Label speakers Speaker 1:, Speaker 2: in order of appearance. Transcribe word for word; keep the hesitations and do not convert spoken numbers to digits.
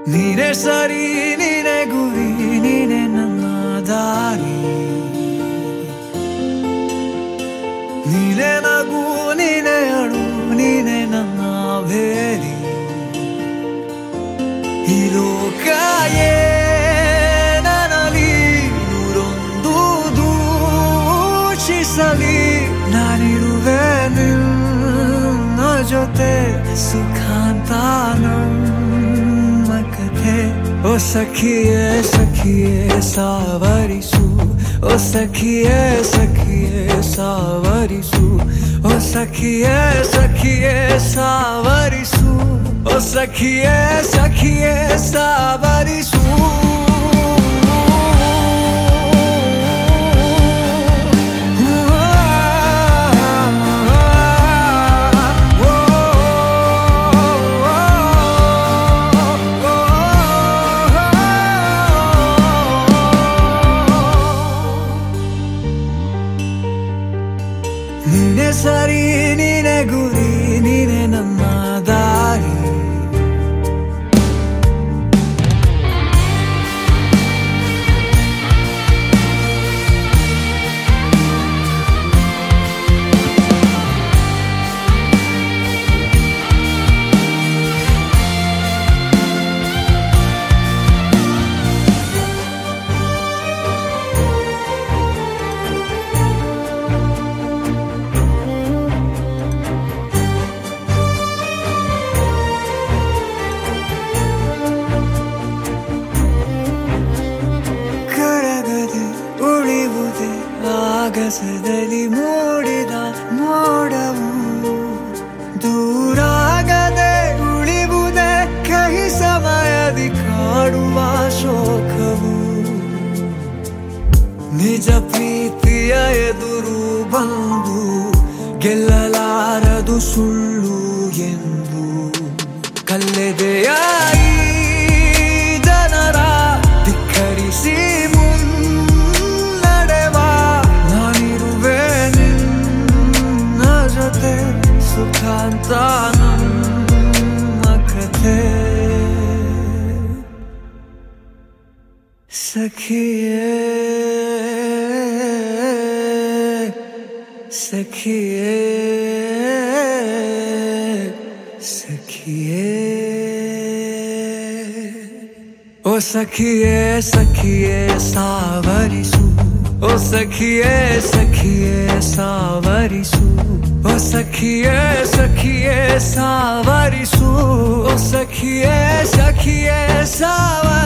Speaker 1: ನೀನೆ ಸರಿ ನೀನೆ ಗುರಿ ನೀನೆ ನನ್ನ ದಾರಿ ನೀನೆ ನಗು ನೀನೆ ಅಳು ನೀನೆ ನನ್ನ ಬೇರಿ ಈ ಲೋಕ ಏನನಲಿ ನೂರೊಂದು ದೂಷಿಸಲಿ ನಾನಿರುವೆ ನಿನ್ನ ಜೊತೆ ಸುಖಾಂತ ನಮ್ಮ ಕಥೆ ಓ ಸಖಿಯೇ ಸಖಿಯೇ ಸಾವರಿಸು ಓ ಸಖಿಯೇ ಸಖಿಯೇ ಸಾವರಿಸು ಓ ಸಖಿಯೇ ಸಖಿಯೇ ಸಾವರಿಸು ಓ ಸಖಿಯೇ ಸಖಿಯೇ ಸಾವರಿಸು ನೀನೆ ಸರಿ ನೀನೆ ಗುರಿ ನೀನೆ ನನ್ನ ದಾರಿ ಆಗಸದಲ್ಲಿ ಮೂಡಿದ ಮೋಡವು ದೂರಾಗದೆ ಉಳಿವುದೇ ಕಹಿ ಸಮಯದಿ ಕಾಡುವ ಶೋಕವು ನಿಜ ಪ್ರೀತಿಯ ಎದುರು ಬಂದು ಗೆಲ್ಲಲಾರದು ಸುಳ್ಳು ಎಂದು ಕಲ್ಲೆದೆಯ ಈ ಜನರ ಧಿಕ್ಕರಿಸಿ ಸುಖಾಂತ ನಮ್ಮ ಕಥೆ ಸಖಿಯೇ ಸಖಿಯೇ ಸಖಿಯೇ ಓ ಸಖಿಯೇ ಸಖಿಯೇ ಸಾವರಿಸು ಓ ಸಖಿಯೇ ಸಖಿಯೇ ಸಾವರಿಸು ಓ ಸಖಿಯೇ ಸಖಿಯೇ ಸಾವರಿಸು ಓ ಸಖಿಯೇ ಸಖಿಯೇ ಸಾವರಿಸು